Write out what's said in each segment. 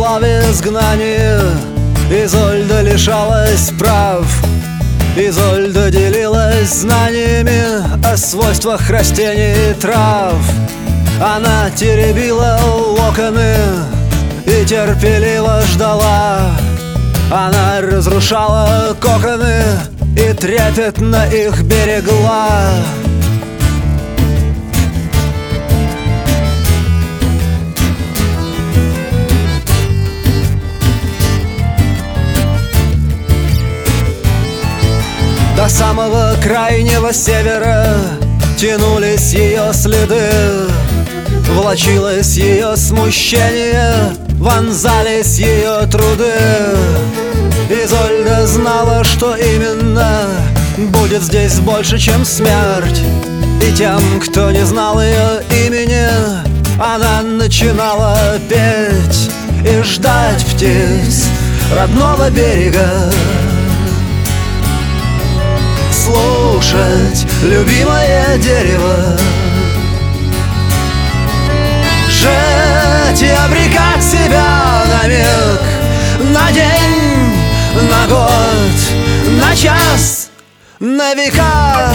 жила в изгнании. Изольда лишалась прав, Изольда делилась знаниями о свойствах растений и трав. Она теребила локоны и терпеливо ждала. Она разрушала коконы и трепетно их берегла. До самого крайнего севера тянулись ее следы, влачилось ее смущение, вонзались ее труды. Изольда знала, что именно будет здесь больше, чем смерть. И тем, кто не знал ее имени, она начинала петь и ждать птиц родного берега, слушать любимое дерево, жить и обрекать себя на миг, на день, на год, на час, на века.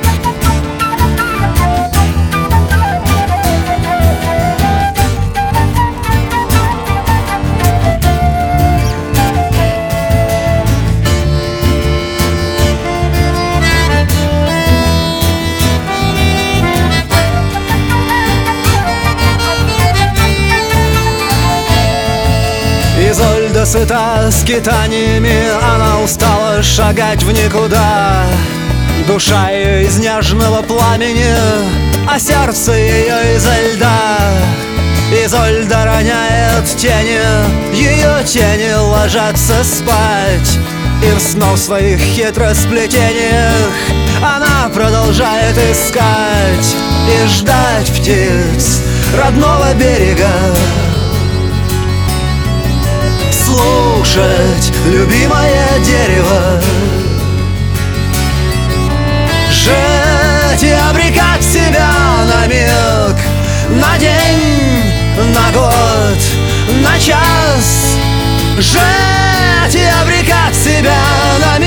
Изольда сыта скитаниями, она устала шагать в никуда. Душа ее из нежного пламени, а сердце ее изо льда. Изольда роняет тени, ее тени ложатся спать, и в снов своих хитросплетениях она продолжает искать и ждать птиц родного берега, слушать любимое дерево, жить и обрекать себя на миг, на день, на год, на час, жить и обрекать себя на миг.